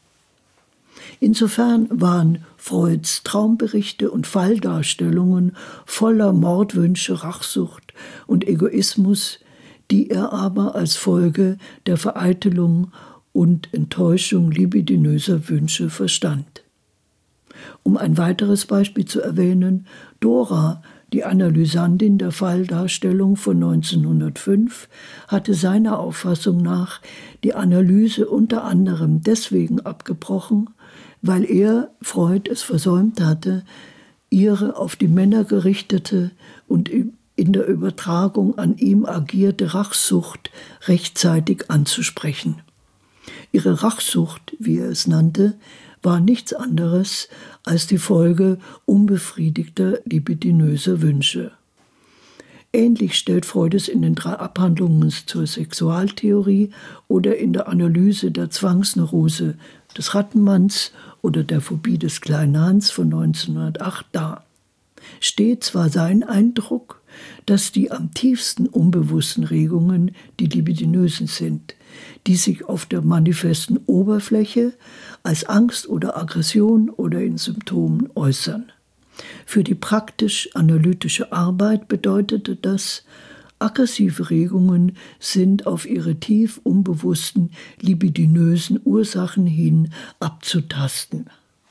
B: Insofern waren Freuds Traumberichte und Falldarstellungen voller Mordwünsche, Rachsucht und Egoismus, die er aber als Folge der Vereitelung und Enttäuschung libidinöser Wünsche verstand. Um ein weiteres Beispiel zu erwähnen, Dora, die Analysandin der Falldarstellung von 1905, hatte seiner Auffassung nach die Analyse unter anderem deswegen abgebrochen, weil er, Freud, es versäumt hatte, ihre auf die Männer gerichtete und in der Übertragung an ihm agierte Rachsucht rechtzeitig anzusprechen. Ihre Rachsucht, wie er es nannte, war nichts anderes als die Folge unbefriedigter libidinöser Wünsche. Ähnlich stellt Freud es in den 3 Abhandlungen zur Sexualtheorie oder in der Analyse der Zwangsneurose des Rattenmanns oder der Phobie des kleinen Hans von 1908 dar. Stets war sein Eindruck, dass die am tiefsten unbewussten Regungen die libidinösen sind, die sich auf der manifesten Oberfläche als Angst oder Aggression oder in Symptomen äußern. Für die praktisch-analytische Arbeit bedeutete das, aggressive Regungen sind auf ihre tief unbewussten libidinösen Ursachen hin abzutasten.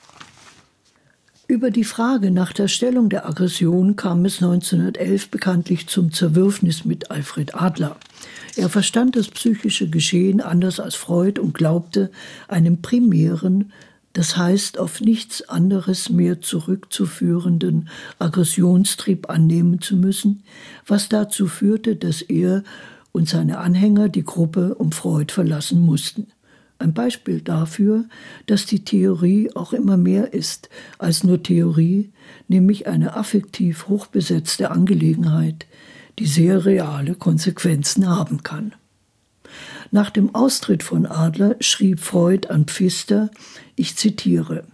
B: Über die Frage nach der Stellung der Aggression kam es 1911 bekanntlich zum Zerwürfnis mit Alfred Adler. Er verstand das psychische Geschehen anders als Freud und glaubte, einen primären, das heißt auf nichts anderes mehr zurückzuführenden Aggressionstrieb annehmen zu müssen, was dazu führte, dass er und seine Anhänger die Gruppe um Freud verlassen mussten. Ein Beispiel dafür, dass die Theorie auch immer mehr ist als nur Theorie, nämlich eine affektiv hochbesetzte Angelegenheit, die sehr reale Konsequenzen haben kann. Nach dem Austritt von Adler schrieb Freud an Pfister, ich zitiere: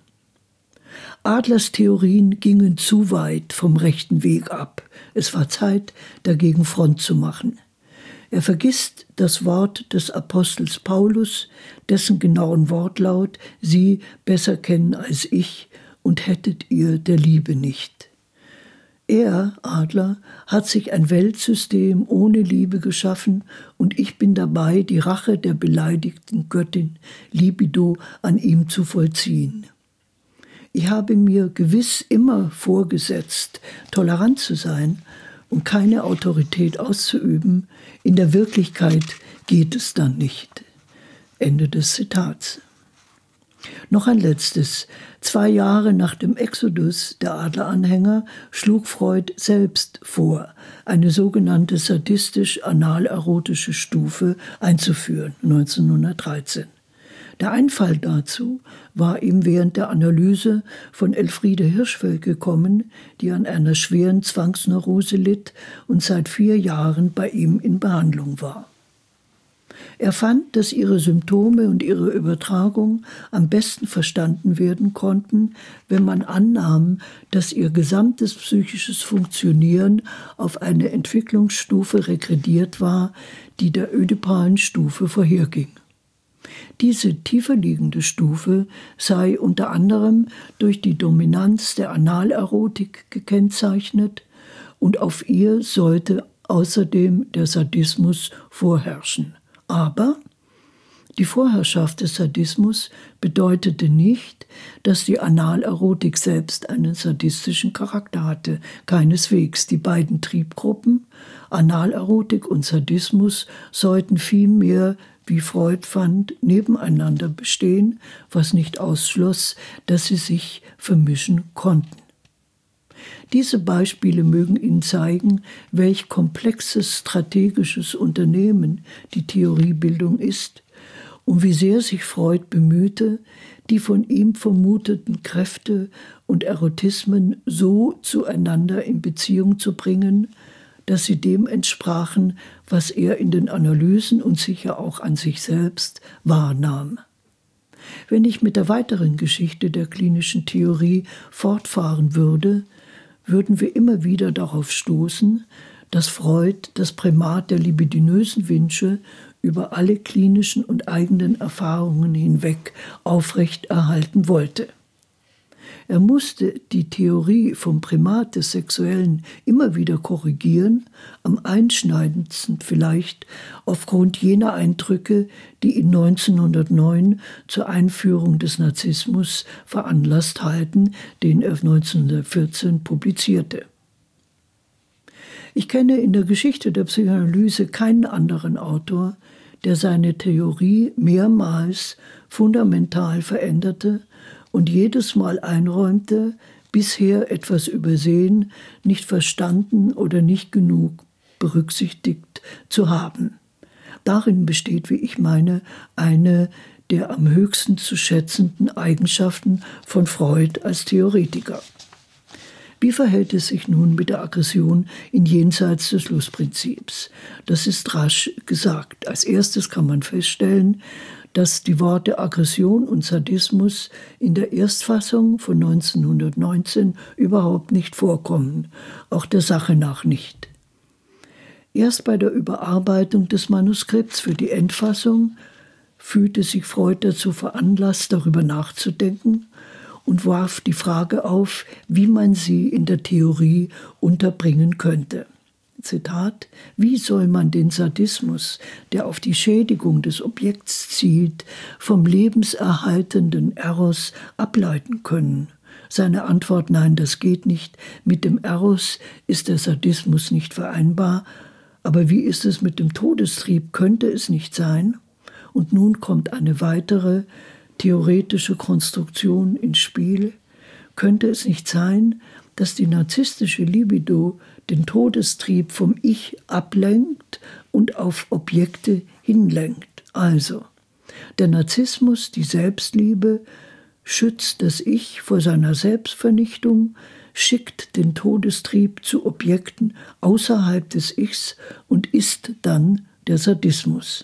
B: Adlers Theorien gingen zu weit vom rechten Weg ab. Es war Zeit, dagegen Front zu machen. Er vergisst das Wort des Apostels Paulus, dessen genauen Wortlaut Sie besser kennen als ich und hättet ihr der Liebe nicht. Er, Adler, hat sich ein Weltsystem ohne Liebe geschaffen und ich bin dabei, die Rache der beleidigten Göttin Libido an ihm zu vollziehen. Ich habe mir gewiss immer vorgesetzt, tolerant zu sein und keine Autorität auszuüben. In der Wirklichkeit geht es dann nicht. Ende des Zitats. Noch ein letztes. 2 Jahre nach dem Exodus der Adler-Anhänger schlug Freud selbst vor, eine sogenannte sadistisch-anal-erotische Stufe einzuführen, 1913. Der Einfall dazu war ihm während der Analyse von Elfriede Hirschfeld gekommen, die an einer schweren Zwangsneurose litt und seit 4 Jahren bei ihm in Behandlung war. Er fand, dass ihre Symptome und ihre Übertragung am besten verstanden werden konnten, wenn man annahm, dass ihr gesamtes psychisches Funktionieren auf eine Entwicklungsstufe regrediert war, die der ödipalen Stufe vorherging. Diese tiefer liegende Stufe sei unter anderem durch die Dominanz der Analerotik gekennzeichnet und auf ihr sollte außerdem der Sadismus vorherrschen. Aber die Vorherrschaft des Sadismus bedeutete nicht, dass die Analerotik selbst einen sadistischen Charakter hatte. Keineswegs. Die beiden Triebgruppen, Analerotik und Sadismus, sollten vielmehr, wie Freud fand, nebeneinander bestehen, was nicht ausschloss, dass sie sich vermischen konnten. Diese Beispiele mögen Ihnen zeigen, welch komplexes strategisches Unternehmen die Theoriebildung ist und wie sehr sich Freud bemühte, die von ihm vermuteten Kräfte und Erotismen so zueinander in Beziehung zu bringen, dass sie dem entsprachen, was er in den Analysen und sicher auch an sich selbst wahrnahm. Wenn ich mit der weiteren Geschichte der klinischen Theorie fortfahren würde, würden wir immer wieder darauf stoßen, dass Freud das Primat der libidinösen Wünsche über alle klinischen und eigenen Erfahrungen hinweg aufrechterhalten wollte. Er musste die Theorie vom Primat des Sexuellen immer wieder korrigieren, am einschneidendsten vielleicht aufgrund jener Eindrücke, die ihn 1909 zur Einführung des Narzissmus veranlasst halten, den er 1914 publizierte. Ich kenne in der Geschichte der Psychoanalyse keinen anderen Autor, der seine Theorie mehrmals fundamental veränderte und jedes Mal einräumte, bisher etwas übersehen, nicht verstanden oder nicht genug berücksichtigt zu haben. Darin besteht, wie ich meine, eine der am höchsten zu schätzenden Eigenschaften von Freud als Theoretiker. Wie verhält es sich nun mit der Aggression in Jenseits des Lustprinzips? Das ist rasch gesagt. Als erstes kann man feststellen, dass die Worte Aggression und Sadismus in der Erstfassung von 1919 überhaupt nicht vorkommen, auch der Sache nach nicht. Erst bei der Überarbeitung des Manuskripts für die Endfassung fühlte sich Freud dazu veranlasst, darüber nachzudenken und warf die Frage auf, wie man sie in der Theorie unterbringen könnte. Zitat: Wie soll man den Sadismus, der auf die Schädigung des Objekts zielt, vom lebenserhaltenden Eros ableiten können? Seine Antwort: Nein, das geht nicht. Mit dem Eros ist der Sadismus nicht vereinbar. Aber wie ist es mit dem Todestrieb? Könnte es nicht sein? Und nun kommt eine weitere theoretische Konstruktion ins Spiel. Könnte es nicht sein, dass die narzisstische Libido den Todestrieb vom Ich ablenkt und auf Objekte hinlenkt? Also, der Narzissmus, die Selbstliebe, schützt das Ich vor seiner Selbstvernichtung, schickt den Todestrieb zu Objekten außerhalb des Ichs und ist dann der Sadismus.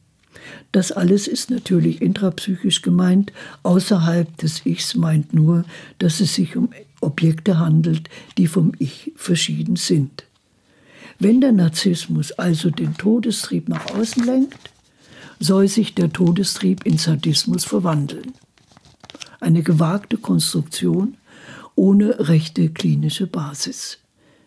B: Das alles ist natürlich intrapsychisch gemeint. Außerhalb des Ichs meint nur, dass es sich um Objekte handelt, die vom Ich verschieden sind. Wenn der Narzissmus also den Todestrieb nach außen lenkt, soll sich der Todestrieb in Sadismus verwandeln. Eine gewagte Konstruktion ohne rechte klinische Basis.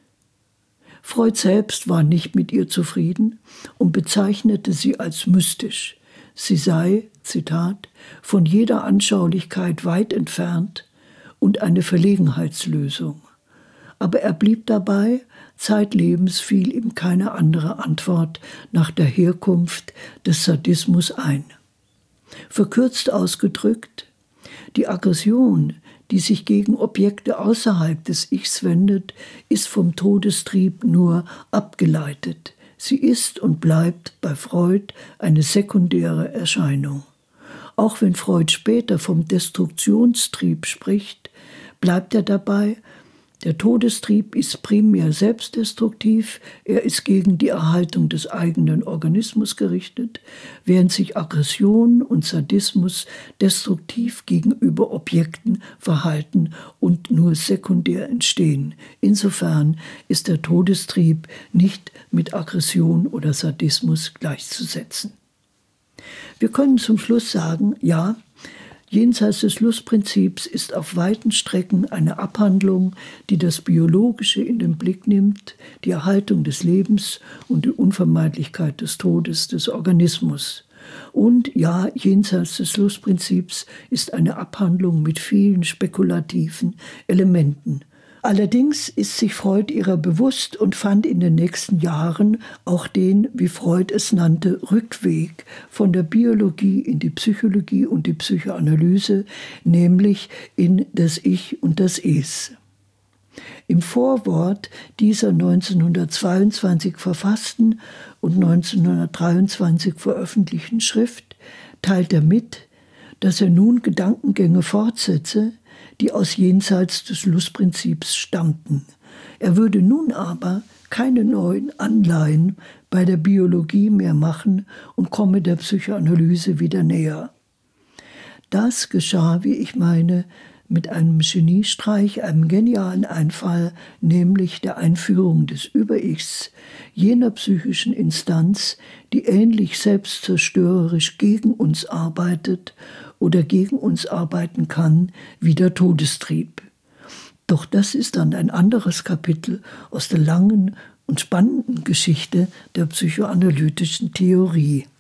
B: Freud selbst war nicht mit ihr zufrieden und bezeichnete sie als mystisch. Sie sei, Zitat, von jeder Anschaulichkeit weit entfernt und eine Verlegenheitslösung. Aber er blieb dabei, zeitlebens fiel ihm keine andere Antwort nach der Herkunft des Sadismus ein. Verkürzt ausgedrückt, die Aggression, die sich gegen Objekte außerhalb des Ichs wendet, ist vom Todestrieb nur abgeleitet. Sie ist und bleibt bei Freud eine sekundäre Erscheinung. Auch wenn Freud später vom Destruktionstrieb spricht, bleibt er dabei, der Todestrieb ist primär selbstdestruktiv, er ist gegen die Erhaltung des eigenen Organismus gerichtet, während sich Aggression und Sadismus destruktiv gegenüber Objekten verhalten und nur sekundär entstehen. Insofern ist der Todestrieb nicht mit Aggression oder Sadismus gleichzusetzen. Wir können zum Schluss sagen, ja, Jenseits des Lustprinzips ist auf weiten Strecken eine Abhandlung, die das Biologische in den Blick nimmt, die Erhaltung des Lebens und die Unvermeidlichkeit des Todes des Organismus. Und ja, jenseits des Lustprinzips ist eine Abhandlung mit vielen spekulativen Elementen. Allerdings ist sich Freud ihrer bewusst und fand in den nächsten Jahren auch den, wie Freud es nannte, Rückweg von der Biologie in die Psychologie und die Psychoanalyse, nämlich in das Ich und das Es. Im Vorwort dieser 1922 verfassten und 1923 veröffentlichten Schrift teilt er mit, dass er nun Gedankengänge fortsetze, die aus Jenseits des Lustprinzips stammten. Er würde nun aber keine neuen Anleihen bei der Biologie mehr machen und komme der Psychoanalyse wieder näher. Das geschah, wie ich meine, mit einem Geniestreich, einem genialen Einfall, nämlich der Einführung des Über-Ichs, jener psychischen Instanz, die ähnlich selbstzerstörerisch gegen uns arbeitet oder gegen uns arbeiten kann wie der Todestrieb. Doch das ist dann ein anderes Kapitel aus der langen und spannenden Geschichte der psychoanalytischen Theorie.